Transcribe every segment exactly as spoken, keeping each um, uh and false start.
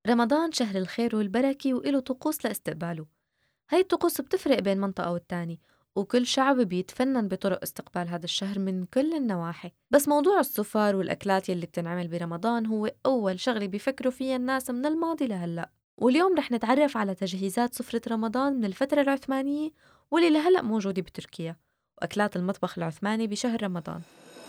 رمضان شهر الخير والبركة وإله طقوس لاستقباله. هاي الطقوس بتفرق بين منطقة والتاني، وكل شعب بيتفنن بطرق استقبال هذا الشهر من كل النواحي. بس موضوع السفر والأكلات يلي بتنعمل برمضان هو أول شغلة بيفكروا فيها الناس من الماضي لهلأ. واليوم رح نتعرف على تجهيزات سفرة رمضان من الفترة العثمانية واللي لهلأ موجودة بتركيا، وأكلات المطبخ العثماني بشهر رمضان.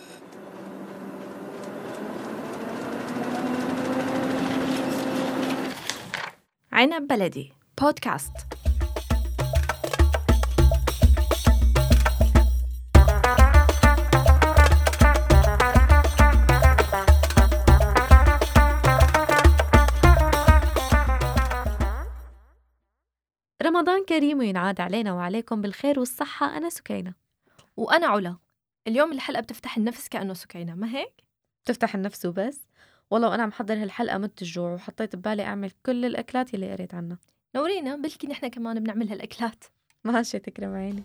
عنب بلدي بودكاست. رمضان كريم وينعاد علينا وعليكم بالخير والصحة. أنا سكينة. وأنا علا. اليوم الحلقة بتفتح النفس كأنه سكينة، ما هيك؟ تفتح النفس وبس. والله وأنا عم حضر هالحلقة مت الجوع، وحطيت ببالي أعمل كل الأكلات اللي قريت عنها. نورينا، بلكي نحن كمان بنعمل هالأكلات. ماشي، تكرم عينك.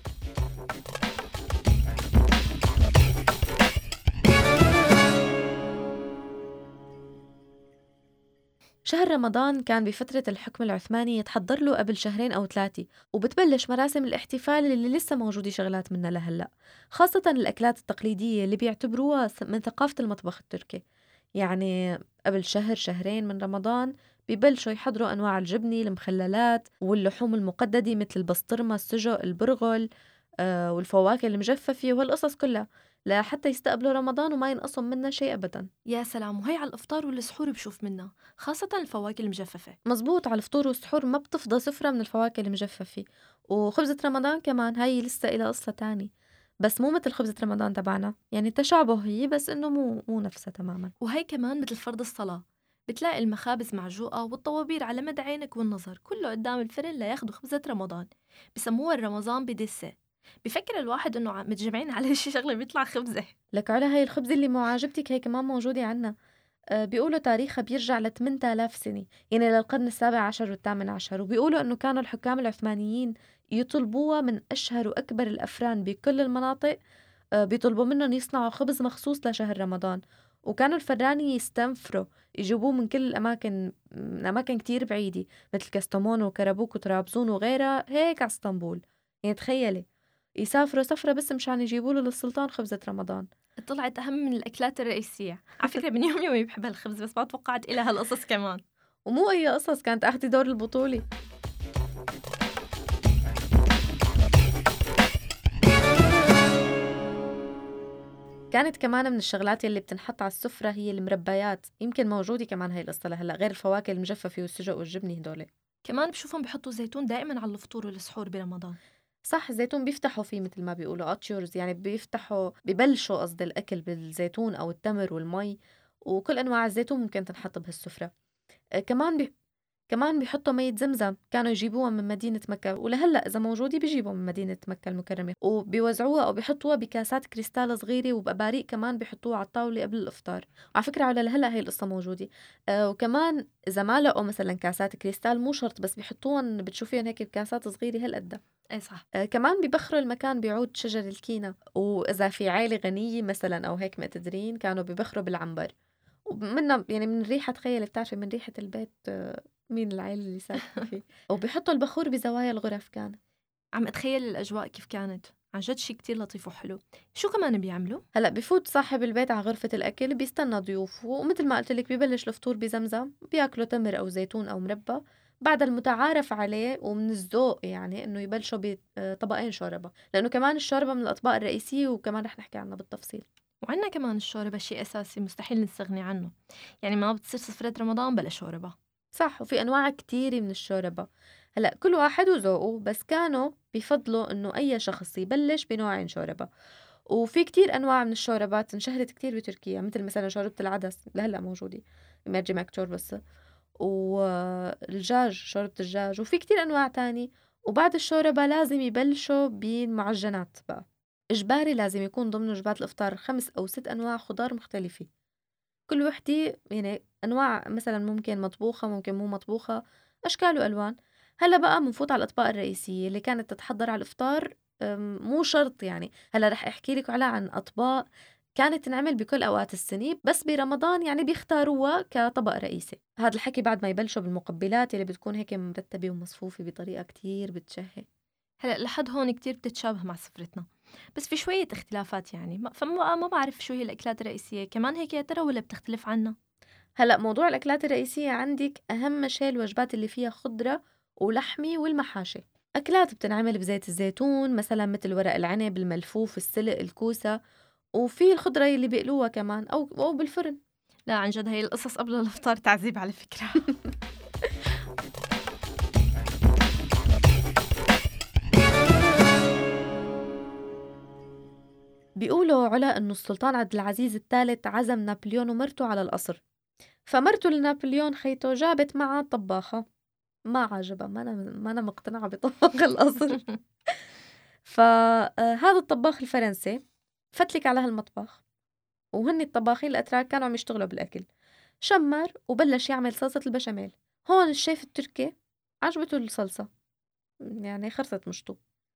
شهر رمضان كان بفترة الحكم العثماني يتحضر له قبل شهرين أو ثلاثة، وبتبلش مراسم الاحتفال اللي لسه موجودة شغلات منها لهلأ، خاصة الأكلات التقليدية اللي بيعتبروها من ثقافة المطبخ التركي. يعني قبل شهر شهرين من رمضان بيبلشوا يحضروا أنواع الجبنة، المخللات واللحوم المقددة مثل البسطرمة، السجق، البرغل، آه والفواكه المجففة وهالقصص كلها، لحتى يستقبلوا رمضان وما ينقصهم منها شيء أبدا. يا سلام، وهي على الإفطار والسحور بشوف منها، خاصة الفواكه المجففة. مزبوط، على الفطور والسحور ما بتفضى سفرة من الفواكه المجففة. وخبزة رمضان كمان هاي لسه إلها قصة تاني، بس مو مثل خبزة رمضان تبعنا، يعني تشابه هي بس إنه مو مو نفسها تماما. وهي كمان مثل فرض الصلاة، بتلاقي المخابز معجوقة والطوابير على مدى عينك والنظر، كله قدام الفرن لياخدوا خبزة رمضان. بسموها الرمضان بدسة. بفكر الواحد إنه متجمعين على شي شغلة بيطلع خبزة. لك على هاي الخبزة اللي مو عاجبتك هي كمان موجودة عنا. أه بيقولوا تاريخها بيرجع ل ثمانية آلاف سنة، يعني للقرن السابع عشر والثامن عشر، وبيقولوا إنه كانوا الحكام العثمانيين يطلبوها من أشهر وأكبر الأفران بكل المناطق. أه بيطلبوا منهم يصنعوا خبز مخصوص لشهر رمضان، وكانوا الفراني يستنفروا يجيبوه من كل الأماكن، من أماكن كتير بعيدة مثل كاستمون وكربوك وطرابزون وغيرها هيك على اسطنبول. يعني تخيلي يسافروا سفرة بس مشان يجيبوا له للسلطان خبزة رمضان. طلعت أهم من الأكلات الرئيسية. على فكرة من يوم يومي بحب هالخبز، بس ما توقعت إلها هالقصص كمان. ومو أي قصص، كانت أخذي دور البطولة. كانت كمان من الشغلات اللي بتنحط على السفرة هي المربيات، يمكن موجودة كمان هاي القصة لهلا، غير الفواكه المجففة والسجق والجبنة هدول. كمان بشوفهم بحطوا زيتون دائما على الفطور والسحور برمضان. صح، الزيتون بيفتحوا فيه مثل ما بيقولوا اتشورز، يعني بيفتحوا ببلشوا قصد الأكل بالزيتون أو التمر والمي، وكل أنواع الزيتون ممكن تنحط بهالسفرة. آه، كمان بي... كمان بيحطوا مية زمزم، كانوا يجيبوها من مدينة مكة، ولهلأ إذا موجودة بيجيبوا من مدينة مكة المكرمة، وبيوزعوها أو بيحطوها بكاسات كريستال صغيرة وبأباريق كمان بيحطوها على الطاولة قبل الإفطار. وعلى فكرة على لهلأ هي القصة موجودة. آه وكمان إذا ما لقوا مثلا كاسات كريستال مو شرط، بس بيحطوهم بتشوفيهم هيك بكاسات صغيرة هالقد. اي صح. آه كمان بيبخروا المكان بعود شجر الكينا، وإذا في عائلة غنية مثلا أو هيك مقتدرين كانوا بيبخروا بالعنبر، ومنها يعني من ريحة، تخيل بتعرفي من ريحة البيت آه مين العائلة اللي ساكنة فيه. وبيحطوا البخور بزوايا الغرف. كان عم أتخيل الأجواء كيف كانت، عن جد شي كتير لطيف وحلو. شو كمان بيعملوا؟ هلا بفوت صاحب البيت على غرفة الأكل، بيستنى ضيوفه، ومثل ما قلت لك ببلش الفطور بزمزم، بياكلوا تمر أو زيتون أو مربى. بعد المتعارف عليه ومن الذوق يعني إنه يبلشوا بطبقين شوربة، لأنه كمان الشوربة من الأطباق الرئيسية وكمان رح نحكي عنها بالتفصيل. وعنا كمان الشوربة شي أساسي مستحيل نستغني عنه، يعني ما بتصير سفرة رمضان بلا شوربة. صح، وفي أنواع كتيرة من الشوربة. هلا كل واحد وذوقه، بس كانوا بيفضلوا إنه أي شخص يبلش بنوعين شوربة. وفي كتير أنواع من الشوربات انشهرت كتير بتركيا، مثل مثلا شوربة العدس لهلا موجودة، مرجمك شوربة، والدجاج شوربة الدجاج، وفي كتير أنواع تاني. وبعد الشوربة لازم يبلشوا بالمعجنات بقى، إجباري لازم يكون ضمن وجبات الإفطار خمس أو ست أنواع خضار مختلفة، كل وحدة يعني أنواع مثلا ممكن مطبوخة ممكن مو مطبوخة، أشكال وألوان. هلا بقى منفوت على الأطباق الرئيسية اللي كانت تتحضر على الإفطار. أم، مو شرط يعني، هلا رح أحكي لك على عن أطباق كانت تنعمل بكل أوقات السنة، بس برمضان يعني بيختاروها كطبق رئيسي. هذا الحكي بعد ما يبلشوا بالمقبلات اللي بتكون هيك مرتبة ومصفوفة بطريقة كتير بتشهي. هلأ لحد هون كتير بتتشابه مع سفرتنا، بس في شوية اختلافات يعني ما- فما ما بعرف شو هي الأكلات الرئيسية كمان هيك يا ترى ولا بتختلف عنا؟ هلأ موضوع الأكلات الرئيسية عندك أهم شيء الوجبات اللي فيها خضرة ولحمة والمحاشي. أكلات بتنعمل بزيت الزيتون مثلا مثل ورق العنب، الملفوف، السلق، الكوسة، وفي الخضرة اللي بيقلوها كمان أو أو بالفرن. لا عن جد هي القصص قبل الإفطار تعذيب على فكرة. بيقولوا علا إنه السلطان عبد العزيز الثالث عزم نابليون ومرته على القصر، فمرته لنابليون خيته جابت معها طباخة ما عجبها، ما أنا ما أنا مقتنعة بطباخ القصر. فهذا الطباخ الفرنسي فتلك على هالمطبخ، وهن الطباخين الأتراك كانوا عم يشتغلوا بالأكل، شمر وبلش يعمل صلصة البشاميل. هون الشيف التركي عجبته الصلصة، يعني خرصت مشطو،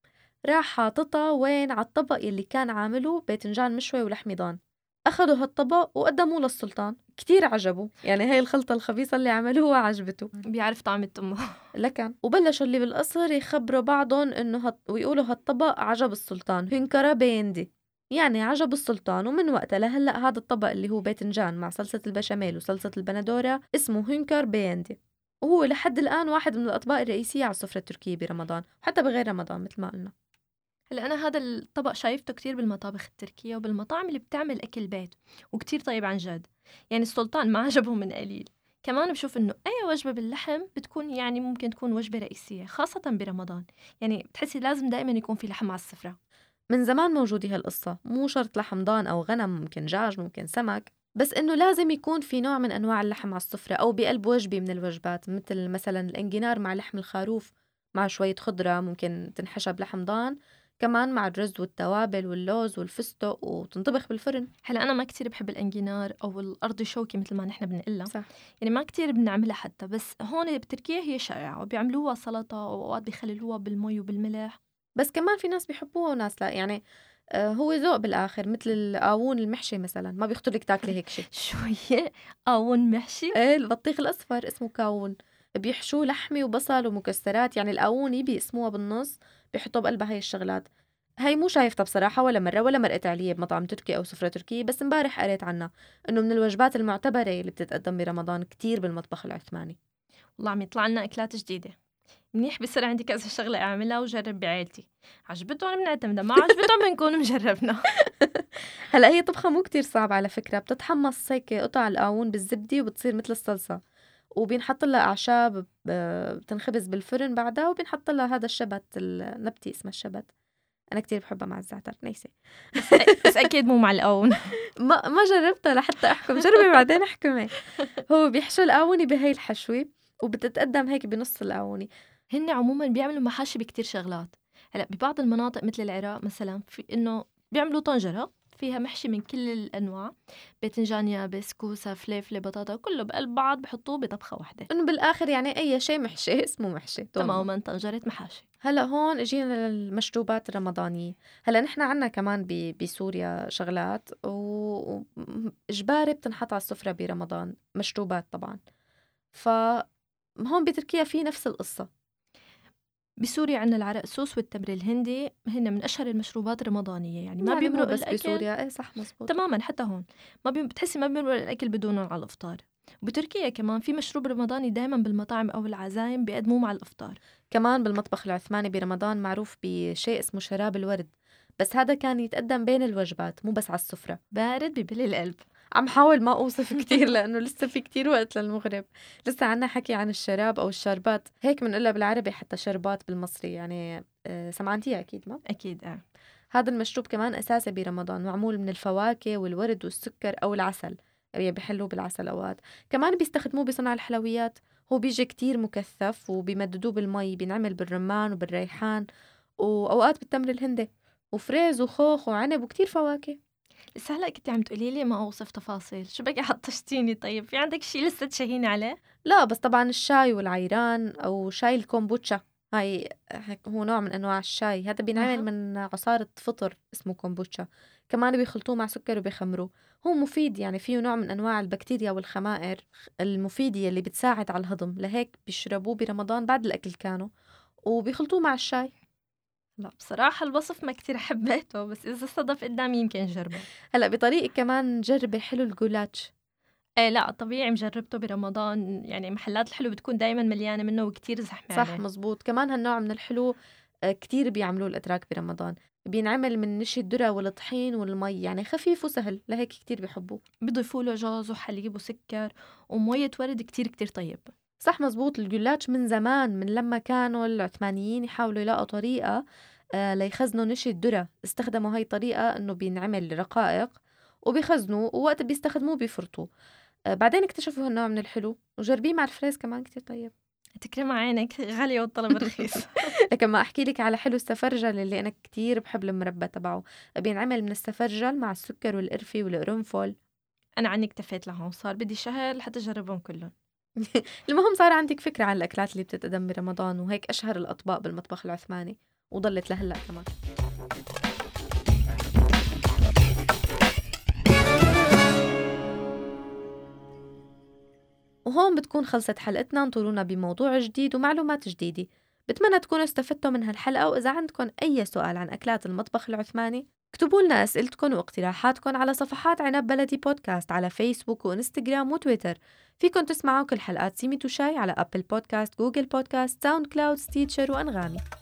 راح حاططها وين على الطبق يلي كان عامله باذنجان مشوي ولحمة ضان. أخدوا هالطبق وقدموه للسلطان، كتير عجبه، يعني هاي الخلطة الخبيثة اللي عملوها عجبته بيعرف طعم أمه. لكن. وبلشوا اللي بالقصر يخبروا بعضهم إنه هط... ويقولوا هالطبق عجب السلطان، هنكرة بيندي، يعني عجب السلطان. ومن وقتها لهلا هذا الطبق اللي هو باذنجان مع صلصة البشاميل وصلصة البندورة اسمه هنكر بيندي، وهو لحد الآن واحد من الأطباق الرئيسية على السفرة التركية برمضان وحتى بغير رمضان مثل ما قلنا. هلا أنا هذا الطبق شايفته كتير بالمطابخ التركية وبالمطاعم اللي بتعمل أكل بيت وكتير طيب عن جد، يعني السلطان ما عجبه من قليل. كمان بشوف إنه أي وجبة باللحم بتكون يعني ممكن تكون وجبة رئيسية خاصة برمضان، يعني بتحسي لازم دائما يكون في لحم على السفرة. من زمان موجودة هالقصة، مو شرط لحم ضان أو غنم، ممكن دجاج، ممكن سمك، بس إنه لازم يكون في نوع من أنواع اللحم على السفرة أو بقلب وجبة من الوجبات، مثل مثلا الإنجنار مع لحم الخروف مع شوية خضرة ممكن تنحشى بلحم ضان، كمان مع الرز والتوابل واللوز والفستق وتنطبخ بالفرن. هلا أنا ما كتير بحب الأنجينار أو الأرض شوكي مثل ما نحن بنقلها، صح. يعني ما كتير بنعملها حتى، بس هون بتركيا هي شائعة وبيعملوها سلطة وأوقات بيخللوها بالمي وبالملح. بس كمان في ناس بيحبوها وناس لا، يعني آه، هو ذوق بالآخر، مثل القاوون المحشي مثلا ما بيخطر لك تاكلي هيك شيء. شوية قاون محشي؟ ايه البطيخ الأصفر اسمه كاون، بيحشوه لحمة وبصل ومكسرات، يعني القاوني بيقسموها بالنص بيحطوا بقلبها هاي الشغلات. هاي مو شايفتها بصراحة ولا مرة ولا مرقت علي بمطعم تركي أو سفرة تركية، بس امبارح قريت عنها إنه من الوجبات المعتبرة اللي بتتقدم برمضان كتير بالمطبخ العثماني. والله عم يطلع لنا أكلات جديدة، منيح بصير عندي كذا شغلة أعملها وجرب بعائلتي، عجبتهم بنعتمدها، ما عجبتهم بنكون مجربنا. هلا هي طبخة مو كتير صعب على فكرة، بتتحمص هيك قطع القاون بالزبدة وبتصير مثل الصلصة، وبينحط لها أعشاب ب- بتنخبز بالفرن بعدها، وبينحط لها هذا الشبت النبتي اسمه الشبت، أنا كتير بحبها مع الزعتر نيسي. بس, بس أكيد مو مع القاون. ما ما جربتها لحتى أحكم، جربي بعدين احكمي. هو بيحشوا القاوني بهي الحشوة وبتتقدم هيك بنص القاوني. هن عموما بيعملوا محاشي بكتير شغلات. هلا ببعض المناطق مثل العراق مثلا في إنه بيعملوا طنجرة فيها محشي من كل الأنواع، باذنجان يابس، كوسة، فليفلة، بطاطا، كله بقلب بعض بحطوه بطبخة واحدة. إنه بالآخر يعني أي شيء محشي اسمه محشي تماما طنجرة محاشي. هلا هون اجينا للمشروبات الرمضانية. هلا نحن عنا كمان ب- بسوريا شغلات وإجباري بتنحط على السفرة برمضان، مشروبات طبعا. فهون بتركيا في نفس القصة. بسوريا عندنا العرق سوس والتمر الهندي، هن من أشهر المشروبات الرمضانية، يعني ما يعني مو بيمرق بس الأكل. بسوريا، ايه صح مزبوط. تماما حتى هون ما بي... بتحسي ما بيمرق الأكل بدونهم على الإفطار. وبتركيا كمان في مشروب رمضاني دائما بالمطاعم أو العزايم بيقدموه مع الإفطار. كمان بالمطبخ العثماني برمضان معروف بشيء اسمه شراب الورد، بس هذا كان يتقدم بين الوجبات مو بس على السفرة. بارد ببلي القلب. عم حاول ما أوصف كتير لأنه لسه في كتير وقت للمغرب، لسه عنا حكي عن الشراب أو الشربات، هيك منقلها بالعربي حتى شربات بالمصري، يعني آه، سمعانتيها أكيد ما؟ أكيد آه. هذا المشروب كمان أساسي برمضان، معمول من الفواكه والورد والسكر أو العسل، يعني بيحلوه بالعسل أوقات، كمان بيستخدموه بصنع الحلويات. هو بيجي كتير مكثف وبيمددوه بالمي، بينعمل بالرمان وبالريحان وأوقات بالتمر الهندي وفريز وخوخ وعنب وكتير فواكه. لسه هلا كنت عم تقولي لي ما أوصف تفاصيل، شو بقى حطشتيني؟ طيب في عندك شي لسه تشهيني عليه؟ لا بس طبعا الشاي والعيران أو شاي الكومبوتشا هاي هيك هو نوع من أنواع الشاي، هذا بينعمل أها. من عصارة فطر اسمه كومبوتشا، كمان بيخلطوه مع سكر وبيخمروه. هو مفيد، يعني فيه نوع من أنواع البكتيريا والخمائر المفيدة اللي بتساعد على الهضم، لهيك بيشربوه برمضان بعد الأكل كانوا، وبيخلطوه مع الشاي. لأ بصراحة الوصف ما كتير حبيته، بس إذا صدف قدامي يمكن جربه. هلأ بطريقة كمان جربي حلو الجولاتش. إيه لأ طبيعي مجربته برمضان، يعني محلات الحلو بتكون دايما مليانة منه وكتير زحمة صح عليه. مزبوط، كمان هالنوع من الحلو آه، كتير بيعملوه الأتراك برمضان، بينعمل من نشا الذرة والطحين والمي، يعني خفيف وسهل، لهيك كتير بيحبوه. بيضيفوا له جوز وحليب وسكر ومية ورد، كتير كتير طيب. صح مزبوط، الجلاش من زمان، من لما كانوا العثمانيين يحاولوا يلاقوا طريقة آه ليخزنوا نشا الذرة، استخدموا هاي الطريقة إنه بينعمل رقائق وبيخزنوه، ووقت بيستخدموه بيفرطوه. آه بعدين اكتشفوا هالنوع من الحلو وجربيه مع الفريز كمان كتير طيب. تكرم عينك، غالية والطلب رخيص. لكن ما احكي لك على حلو السفرجل اللي انا كتير بحب المربى تبعه، بينعمل من السفرجل مع السكر والقرفة والقرنفل. أنا عني اكتفيت لهون، صار بدي شهر لحتى أجربهم كلهم. المهم صار عندك فكرة عن الأكلات اللي بتتقدم برمضان، وهيك أشهر الأطباق بالمطبخ العثماني، وضلت لهلأ كمان. وهون بتكون خلصت حلقتنا، انطرونا بموضوع جديد ومعلومات جديدة. بتمنى تكونوا استفدتوا من هالحلقة، وإذا عندكم أي سؤال عن أكلات المطبخ العثماني اكتبوا لنا أسئلتكم واقتراحاتكم على صفحات عنب بلدي بودكاست على فيسبوك وإنستغرام وتويتر. فيكن تسمعوا كل حلقات سيمي تو شاي على أبل بودكاست، جوجل بودكاست، ساوند كلاود، ستيتشر وأنغامي.